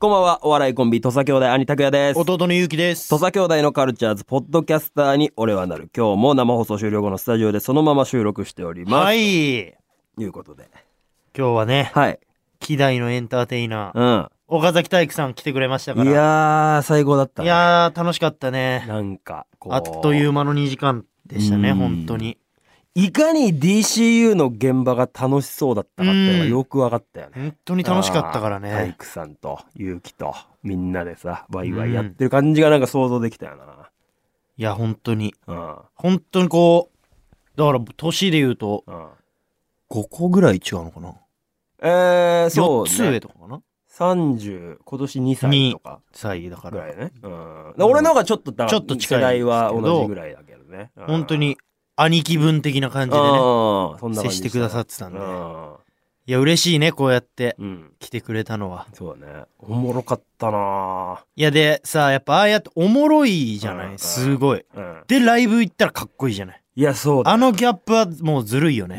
こんばんは。お笑いコンビ土佐兄弟兄拓也です。 弟のゆうきです。 土佐兄弟のカルチャーズポッドキャスターに俺はなる。今日も生放送終了後のスタジオでそのまま収録しております。 はい。 ということで。 今日はね、 はい。 希代のエンターテイナー、 うん。 岡崎体育さん来てくれましたから。 いやー、最高だったね。 いやー、楽しかったね。 なんか、こう。 あっという間の2時間でしたね、本当に。 いかに DCU の現場が楽しそうだったかっていうのがよく分かったよね。 本当に楽しかったからね。 体育さんとゆうきとみんなでさ、ワイワイやってる感じがなんか想像できたよな。 いや、本当に。 うん。 本当にこう、だから年で言うと、5個ぐらい違うのかな。 そう、ね。 4つ上とかかな。 30、今年2歳とか。 2歳だから。 ぐらいね。うん。俺の方がちょっと近い。世代は同じぐらいだけどね。 本当に兄貴分的な感じでね、接してくださってたんで。いや、嬉しいね、こうやって来てくれたのは。 そうだね。おもろかったないや、で、さ、やっぱああやっておもろいじゃない、すごい。で、ライブ行ったらかっこいいじゃない。 いや、そうだ。 あのギャップはもうずるいよね。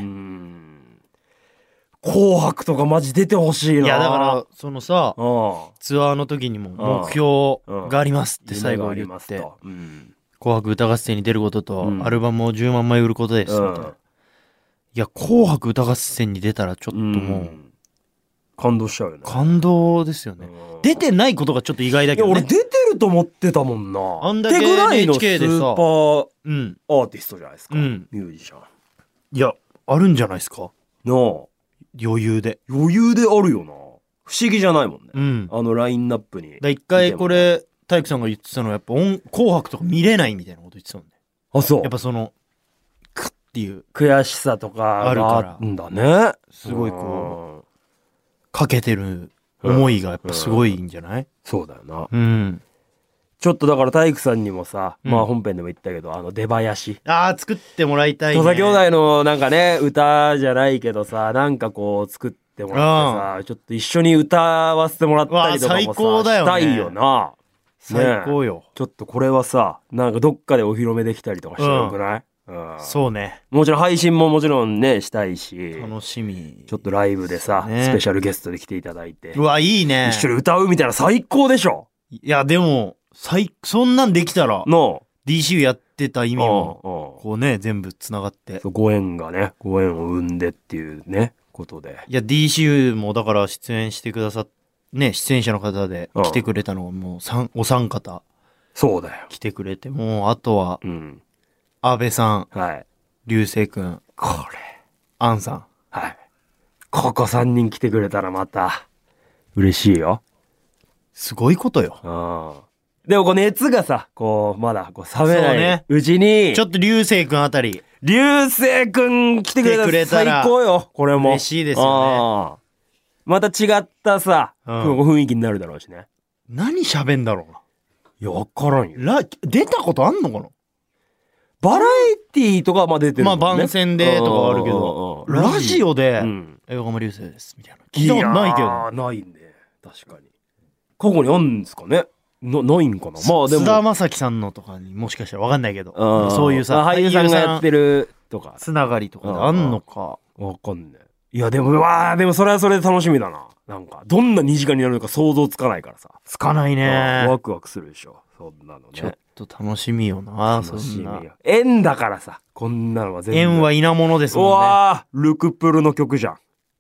紅白とかマジ出てほしいな。 いや、だから、そのさ、ツアーの時にも目標がありますって最後言って、紅白歌合戦に出ることと、アルバムを10万枚売ることです、みたいな。いや、紅白歌合戦に出たらちょっともう、 感動しちゃうよね。 感動ですよね。出てないことがちょっと意外だけどね。 いや、俺出てると思ってたもんな。 あんだけ NHK でさ、 スーパーアーティストじゃないですか。ミュージシャン。 いや、あるんじゃないですか。 なあ。 余裕で。 余裕であるよな。不思議じゃないもんね。あのラインナップに。 一回これ、体育さんが言ってたのはやっぱ紅白とか見れないみたいなこと言ってたもんね。 あ、そう。 やっぱその、クッっていう悔しさとかあるから。んだね。 すごいこう、かけてる思いがやっぱすごいんじゃない？ そうだよな。 ちょっとだから体育さんにもさ、まあ本編でも言ったけど、出囃子。 作ってもらいたいね。 土佐兄弟のなんかね、歌じゃないけどさ、なんかこう作ってもらってさ、ちょっと一緒に歌わせてもらったりとかもさ、 最高だよね。 したいよな。 最高よ。 ちょっとこれはさ、なんかどっかでお披露目できたりとかしてよくない？ そうね。 もちろん配信ももちろんね、したいし。 楽しみ。 ちょっとライブでさ、スペシャルゲストで来ていただいて。 うわ、いいね。 一緒に歌うみたいな最高でしょ。 いや、でも、そんなんできたら、DCU やってた意味も、こうね、全部つながって。 ご縁がね、ご縁を生んでっていうね、ことで。 いや、DCU もだから出演してくださっね、出演者の方で来てくれたのがもうお三方。 そうだよ。 来てくれて、もうあとは、安倍さん、流星くん、 これ、 アンさん。 はい。ここ3人来てくれたらまた、嬉しいよ。 すごいことよ。 でもこう熱がさ、こう、まだこう冷めないうちに、 ちょっと流星くんあたり。 流星くん来てくれたら最高よ、これも。 嬉しいですよね。 また違ったさ、雰囲気になるだろうしね。 何喋んだろうな。 いや、わからんよ。 出たことあんのかな？ バラエティーとかは出てるもんね。 まあ番宣でとかはあるけど、ラジオで、横浜流星ですみたいな。聞いたことないけど。 ないんで、確かに。過去にあるんですかね。ないんかな。まあでも。 菅田将暉さんのとかにもしかしたらわかんないけど、そういうさ、 俳優さんがやってるとか。 つながりとかであんのか。 わかんない。いやでも、でもそれはそれで楽しみだな。なんか、どんな2時間になるのか想像つかないからさ。 つかないね。 ワクワクするでしょ。そんなのね。 ちょっと楽しみよな、 楽しみよ。縁だからさ、こんなのは全部。 縁は稲物ですもんね。 うわー、ルクプルの曲じゃん。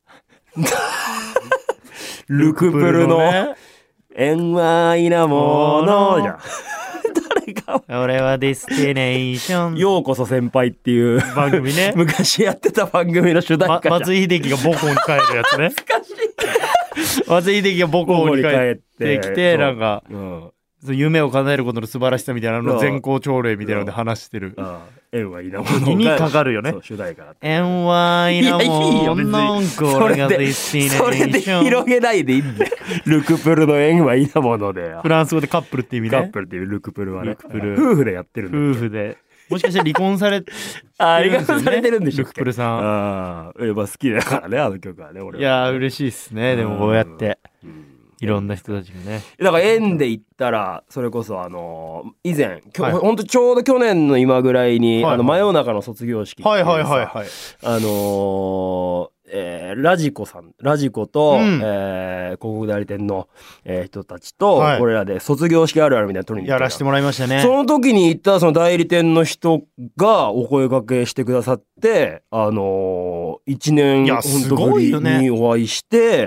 ルクプルの、縁は稲物じゃん。 俺はディスティネーション。 ようこそ先輩っていう番組ね。 昔やってた番組の主題歌。 松井秀喜が母校に帰るやつね。 懐かしい。 松井秀喜が母校に帰ってきて、なんか、夢を叶えることの素晴らしさみたいなの全校朝礼みたいなので話してる。 縁は稲物にかかるよね。 主題歌。 縁は稲物。 それで広げないでいいんだよ。ルクプルの縁は稲物で。 フランス語でカップルって意味ね。 カップルっていうルクプルはね。夫婦でやってるんだ。 夫婦で。もしかして離婚されてるんでしょ。 ルクプルさん。 やっぱ好きだからね、あの曲はね、俺は。 いやー、嬉しいっすね。でもこうやって。いろんな人たちがね。 だから縁で言ったら、それこそ以前、ほんとちょうど去年の今ぐらいに、真夜中の卒業式。 ラジコと、広告代理店の、人たちと、俺らで卒業式あるあるみたいな撮りに行ったやらせてもらいましたね。 その時に行ったその代理店の人がお声掛けしてくださって、1年ほんとぶりにお会いして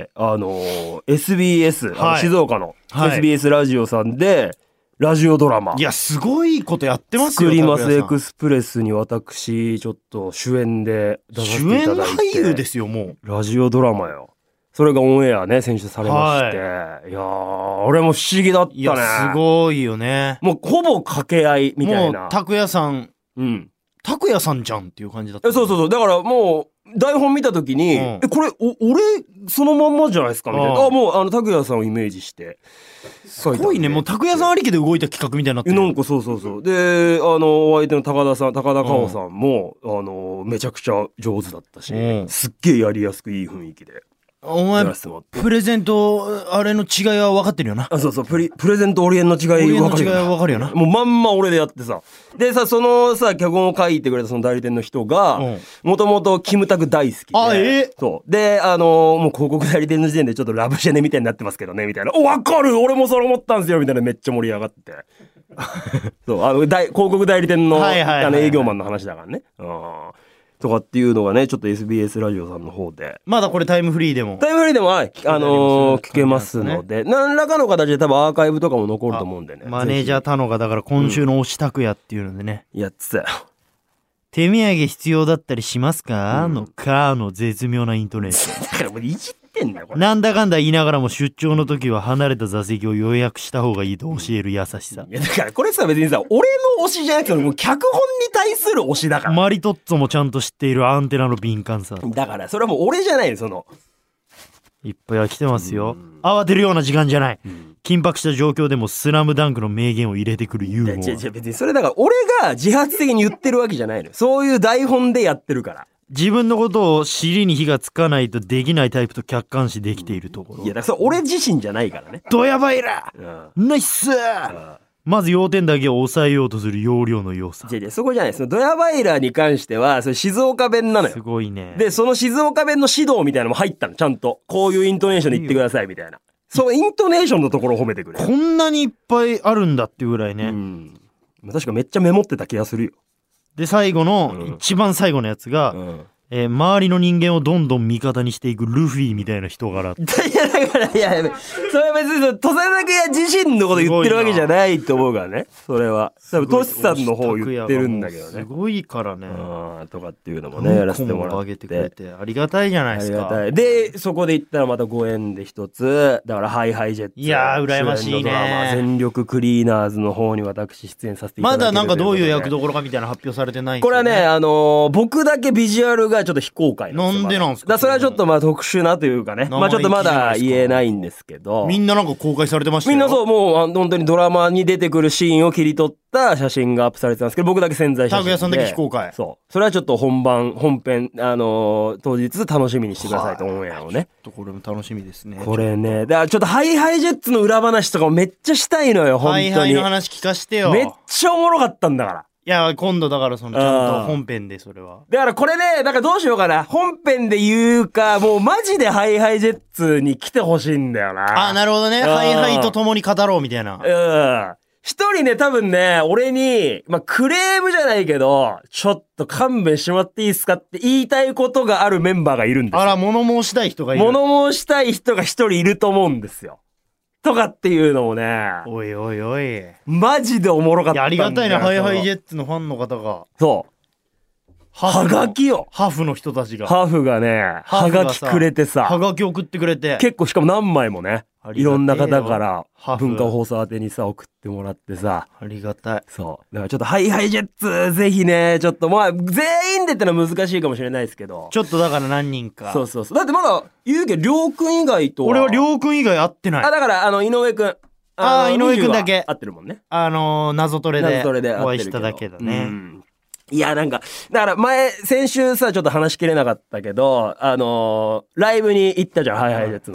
、SBS、静岡の SBS ラジオさんで、ラジオドラマ。 いや、すごいことやってますよ。 作りますエクスプレスに私、ちょっと主演で出させていただいて。 主演俳優ですよ、もう。 ラジオドラマよ。それがオンエアね、先週されまして。いやー、俺も不思議だったね。いや、 すごいよね。 もうほぼ掛け合いみたいな。 もう、拓也さん。拓也さんじゃんっていう感じだった。 そうそうそう。だからもう、台本見たときに、これ、俺、そのまんまじゃないですかみたいな。もう、拓也さんをイメージして。 すごいね。もう、拓也さんありきで動いた企画みたいになってる。 なんかそう。で、お相手の高田香穂さんも、めちゃくちゃ上手だったし、すっげえやりやすくいい雰囲気で。 お前、プレゼント、あれの違いは分かってるよな。 そう、プレゼントオリエンの違い分かるよな。もうまんま俺でやってさ。でさ、そのさ、脚本を書いてくれたその代理店の人が、もともとキムタク大好きで。そう。で、もう広告代理店の時点でちょっとラブジェネみたいになってますけどね、みたいな。わかる俺もそれ思ったんすよみたいなめっちゃ盛り上がって。そう、広告代理店の営業マンの話だからね。とかっていうのがね、ちょっと SBS ラジオさんの方で。 まだこれタイムフリーでも聞けますので、何らかの形で多分アーカイブとかも残ると思うんでね。 マネージャー他のがだから今週の推し拓也っていうのでね。 やってたよ。 手土産必要だったりしますかのかの絶妙なイントネーション。 だからもういじってんだよ、これ。 なんだかんだ言いながらも出張の時は離れた座席を予約した方がいいと教える優しさ。 いや、だからこれさ、別にさ、俺の推しじゃなくてもう脚本に対する推しだから。 マリトッツォもちゃんと知っているアンテナの敏感さ。 だから、それはもう俺じゃないよ、その。 いっぱいは来てますよ。慌てるような時間じゃない。緊迫した状況でもスラムダンクの名言を入れてくるユーモア。 別にそれだから俺が自発的に言ってるわけじゃないのよ。そういう台本でやってるから。 自分のことを尻に火がつかないとできないタイプと客観視できているところ。 いや、だからそれ俺自身じゃないからね。 ドヤバイラナイスまず要点だけを抑えようとする要領の良さ。 そこじゃないです。ドヤバイラーに関しては、それ静岡弁なのよ。 すごいね。 で、その静岡弁の指導みたいなのも入ったの、ちゃんと。こういうイントネーションで言ってください、みたいな。そう、イントネーションのところを褒めてくれる。 こんなにいっぱいあるんだっていうぐらいね。 確かめっちゃメモってた気がするよ。 で、最後の、一番最後のやつが、周りの人間をどんどん味方にしていくルフィみたいな人柄。 いや、だから、それは別に、土佐拓也自身のこと言ってるわけじゃないと思うからね。それは。多分、トシさんの方言ってるんだけどね。 すごいからね。 とかっていうのもね、やらせてもらって。 ありがたいじゃないですか。 ありがたい。で、そこで言ったらまたご縁で一つ、だからハイハイジェッツ。 いやー、羨ましいね。 全力クリーナーズの方に私出演させていただいて。 まだなんかどういう役どころかみたいな発表されてないんですよね。 これはね、僕だけビジュアルがちょっと非公開なんでなんですか？ だそれはちょっとまあ特殊なというかね。まあちょっとまだ言えないんですけど。 みんななんか公開されてましたよ。 みんなそう、もう本当にドラマに出てくるシーンを切り取った写真がアップされてたんですけど、僕だけ潜在写真で。 拓也さんだけ非公開。 そう。それはちょっと本編、当日楽しみにしてくださいと、オンエアをね。 ちょっとこれも楽しみですね。 これね。だからちょっとハイハイジェッツの裏話とかもめっちゃしたいのよ、本当に。 ハイハイの話聞かしてよ。 めっちゃおもろかったんだから。 いや、今度だからちゃんと本編でそれは。 だからこれね、だからどうしようかな。本編で言うか、もうマジでハイハイジェッツに来てほしいんだよな。 なるほどね。ハイハイと共に語ろうみたいな。 一人ね、多分ね、俺に、まあ、クレームじゃないけど、ちょっと勘弁してもらっていいですかって言いたいことがあるメンバーがいるんですよ。 あら、物申したい人がいる。 物申したい人が一人いると思うんですよ。とかっていうのもね。 おいおいおい。 マジでおもろかったんだよ。 ありがたいね、ハイハイジェッツのファンの方が。 そう。はがきよ。 ハーフの人たちが。 ハーフがね、はがきくれてさ。 はがき送ってくれて。 結構しかも何枚もね。いろんな方から文化放送宛てにさ、送ってもらってさ。 ありがたい。 そう。だからちょっとハイハイジェッツ、ぜひね、ちょっとまあ、全員でってのは難しいかもしれないですけど。 ちょっとだから何人か。 そうそうそう。だってまだ、言うけど、りょうくん以外とは。 俺はりょうくん以外会ってない。 だから井上くん。 井上くんだけ。 会ってるもんね。 謎トレで。 お会いしただけだね。 いや、なんか、だから先週さ、ちょっと話しきれなかったけど、ライブに行ったじゃん、ハイハイジェッツの。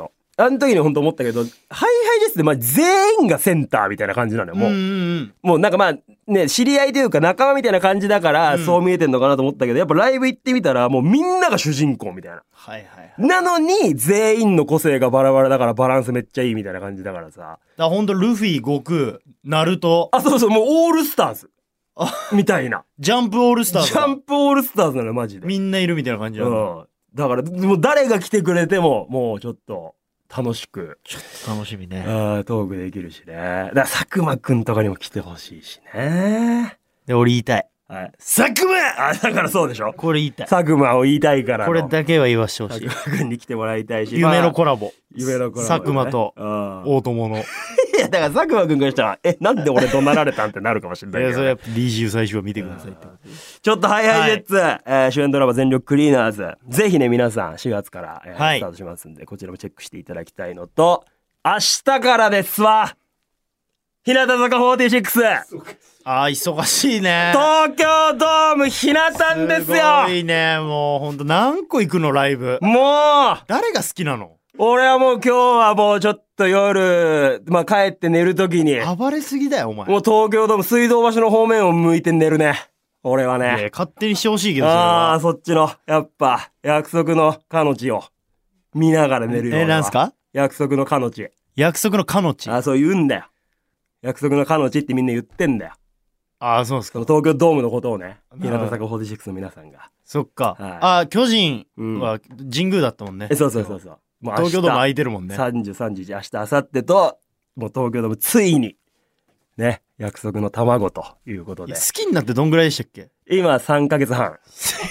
あの時に本当思ったけど、ハイハイジェスって全員がセンターみたいな感じなのよ、もう。もうなんかね、知り合いというか仲間みたいな感じだから、そう見えてんのかなと思ったけど、やっぱライブ行ってみたら、もうみんなが主人公みたいな。 はいはい。 なのに、全員の個性がバラバラだからバランスめっちゃいいみたいな感じだからさ。 ほんと、ルフィ、悟空、ナルト。 そうそう、もうオールスターズ。みたいな。 ジャンプオールスターズ。 ジャンプオールスターズなの、マジで。 みんないるみたいな感じなの。 だから、もう誰が来てくれても、もうちょっと、楽しく。 ちょっと楽しみね。 トークできるしね。だから、佐久間くんとかにも来てほしいしね。 で、俺言いたい。 はい。佐久間だからそうでしょ。 これ言いたい。 佐久間を言いたいから。 これだけは言わしてほしい。 佐久間くんに来てもらいたいし。 夢のコラボ。 夢のコラボ、 佐久間と、大友の。 いや、だから佐久間くんからしたら、なんで俺怒鳴られたんってなるかもしれないけど、ね。 それやっぱ DJ 最初は見てくださいって。 ちょっとハイハイジェッツ、主演ドラマ全力クリーナーズ。ぜひね、皆さん4月から、スタートしますんで、こちらもチェックしていただきたいのと、明日からですわ。日向坂46。 忙しいね。 東京ドームひなたんですよ。 すごいね。もうほんと何個行くのライブ。 もう誰が好きなの？ 俺はもう今日はもうちょっと夜、帰って寝るときに。 暴れすぎだよ、お前。 もう東京ドーム水道橋の方面を向いて寝るね。俺はね。 勝手にしてほしいけどそっちの、やっぱ、約束の彼女を見ながら寝るよ。 なんすか？ 約束の彼女。 約束の彼女。 そう言うんだよ。約束の彼女ってみんな言ってんだよ。 そうですか。 東京ドームのことをね、日向坂46の皆さんが。 そっか。巨人は神宮だったもんね。 そう。もう東京ドーム空いてるもんね。 30、31、明日、明後日と、もう東京ドームついに、ね、約束の卵ということで。 好きになってどんぐらいでしたっけ？ 今3ヶ月半。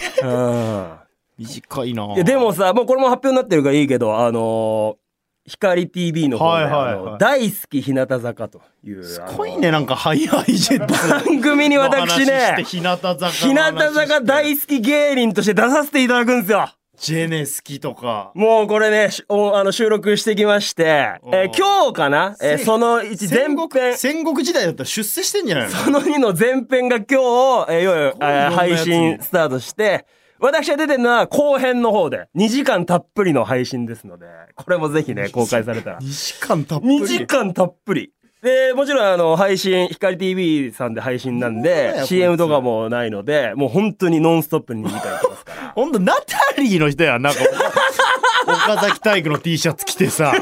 短いな。 でもさ、もうこれも発表になってるからいいけど、光 TV の方で、大好き日向坂という。 すごいね、なんかハイハイジェット番組に私ね、 日向坂大好き芸人として出させていただくんですよ。 ジェネ好きとか。 もうこれね、収録してきまして、今日かなその1前編。 戦国時代だったら出世してんじゃないの？ その2の前編が今日、配信スタートして、私が出てるのは後編の方で2時間たっぷりの配信ですので、これもぜひね、公開されたら。 2時間たっぷり ?2 時間たっぷり。で、もちろん配信、光 TV さんで配信なんで、CM とかもないので、もう本当にノンストップに2時間やってますから。 ほんと、ナタリーの人やん、なんか。岡崎体育の T シャツ着てさ。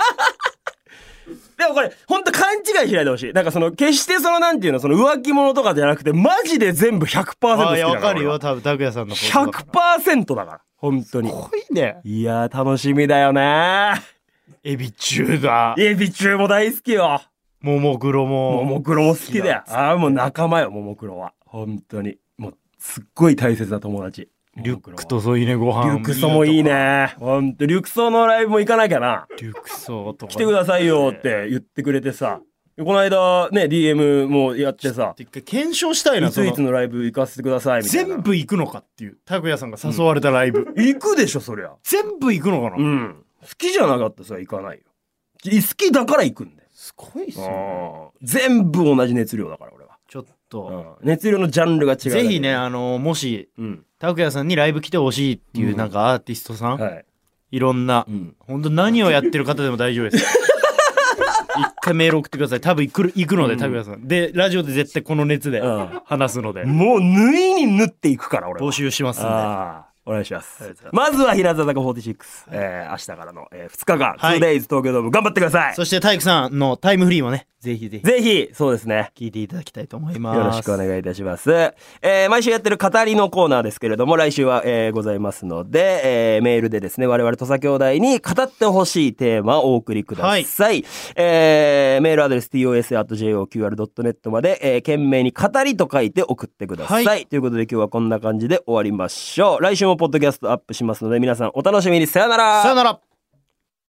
でもこれ、ほんと勘違いしないでほしい。なんか決してなんていうの、浮気者とかじゃなくて、マジで全部 100% 好きだから。 わかるよ、多分、拓也さんの。 100% だから。本当に。 すごいね。 いやー、楽しみだよね。 エビ中だ。 エビ中も大好きよ。 ももクロも好きだよ。もう仲間よ、ももクロは。本当に。もう、すっごい大切な友達。 リュックと添い寝ご飯。 リュックソもいいね。ほんと、リュックソのライブも行かなきゃな。 リュックソとか。 来てくださいよって言ってくれてさ。この間ね、DM もやってさ。 一回検証したいな、 いついつのライブ行かせてくださいみたいな。 全部行くのかっていう。拓也さんが誘われたライブ。 行くでしょ、そりゃ。 全部行くのかな？ うん。好きじゃなかったらさ、行かないよ。好きだから行くんだよ。 すごいっすよね。 全部同じ熱量だから、俺は。 ちょっと。 熱量のジャンルが違う。 ぜひね、もし、拓也さんにライブ来てほしいっていうなんかアーティストさん、いろんな、本当何をやってる方でも大丈夫です。一回メール送ってください。多分行くので、拓也さん。で、ラジオで絶対この熱で話すので。 もう縫いに縫っていくから、俺は。 募集しますんで。 お願いします。まずは日向坂46、明日からの、2日間、2days 東京ドーム頑張ってください。 そして体育さんのタイムフリーもね、ぜひ、そうですね。聞いていただきたいと思います。 よろしくお願いいたします。毎週やってる語りのコーナーですけれども、来週は、ございますので、メールでですね、我々土佐兄弟に語ってほしいテーマをお送りください。メールアドレス tos@joqr.net まで、懸命に語りと書いて送ってください。ということで今日はこんな感じで終わりましょう。来週もポッドキャストアップしますので、皆さんお楽しみに。さよなら。 さよなら。